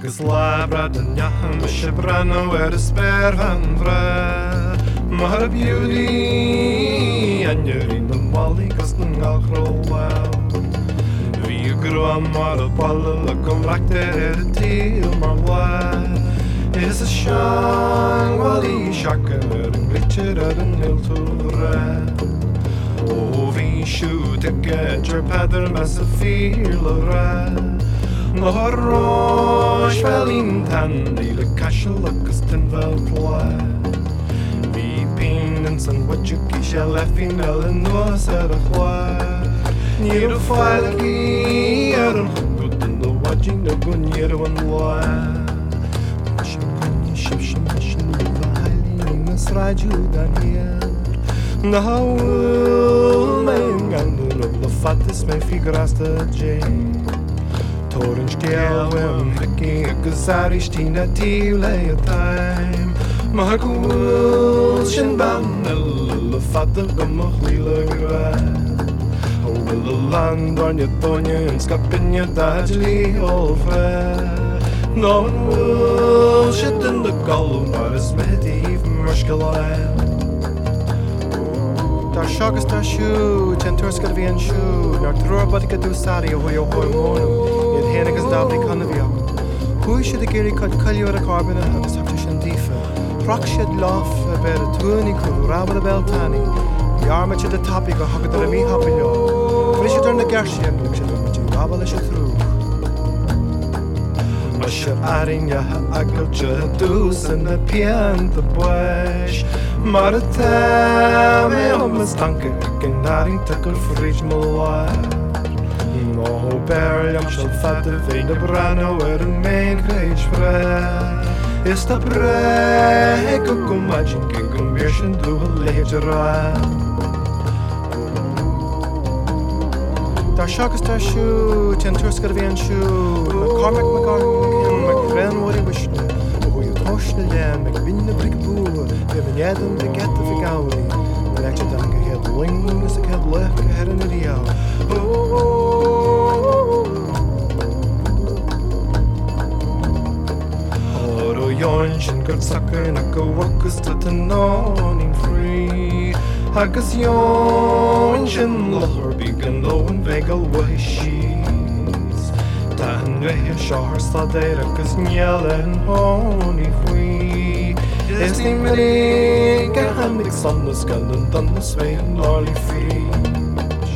agus labra den jaham se brenn er sper van vre mar beauty en je in de malikas den algrol vi gro mar balle kom rakter til mar is a shang wali shaker en glitcher en hilture oh vi shoot a get your paddle mas a feel Nor rosh velin tan di le kashlakas ten velpla Vi pinens and what you kisha lefin elen no ser khwa Nir falki er khudut no watching the gun yer one wa Shim vahali nasraju danier Now mein gander the fattes me figraste jane Torrens gelwem, hekking a gazarishtina tile a time. Mahakul ban a fatal gamachlila gra. Oh, will the land on your tonya and scapin your dajli over. No one will shit in the column, but it's medieval mushkalai. Dar shagas dar shoe, tenturska vi en shoe, nar tror bara att du sari och jag har mono. Hennigas dabli kannaviak. Who should the giri cut kalliora carbona agus haftishan difa? Rockshid lof ber tuni ku rabba beltani. Yarma to the topic of hagadara mi hapillo. Frisha turn the garshian luksha rabba la through. Masha aringa agilcha dus and the pian the bush. Marata me almost tanke kenaring tackle fridge moa. No berljam shall fatte vede brano een mijn kreeg vrij Is dat brei kom matching kom weer door leger Daar shakas daar shoe ten turska vi en shoe Carmack McGarkin McFren what he wished Hoe je tosh de lam ik bin de brikboer We ben jeden de get de figauri Lecture dan gehet ling is ik het left gehet in de jou Jonchen got sucker and I go workers to the non free. Hagas Jonchen lower began low and vegal way she's. Dan we shar sadera cause nyellen honey free. Is the many gahamik son the skull and done the sway and lolly fish.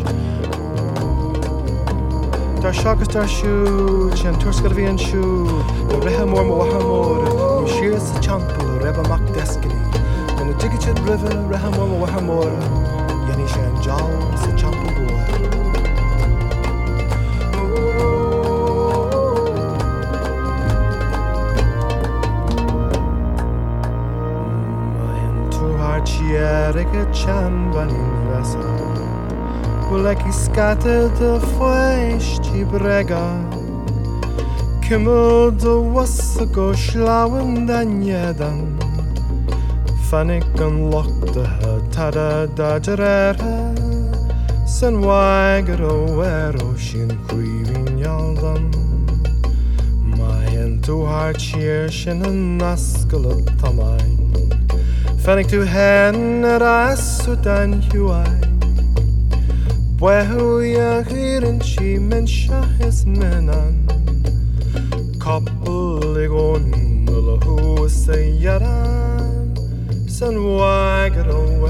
Dar shakas dar shoe, chen turska vi en shoe. The rehamor mohamor. Shears the champel, Reba Mac Destiny. When the Jiggachid River, Rahamora Wahamora, Yanish and Jaws, the champel boy. I am too hard, Chierica Chambanin vessel. Well, like he scattered the flesh, Chibrega. Kimmel de wasse go schlauen dan jeden Fannik en lokte tada dagerere Sen wager o ero shin creeving yaldan My en to hard cheer shin en naskele tamain Fannik to hen rasu dan huai Bwehu ya hirin chi men shahis menan Koppelig on the who say yaran Sen wager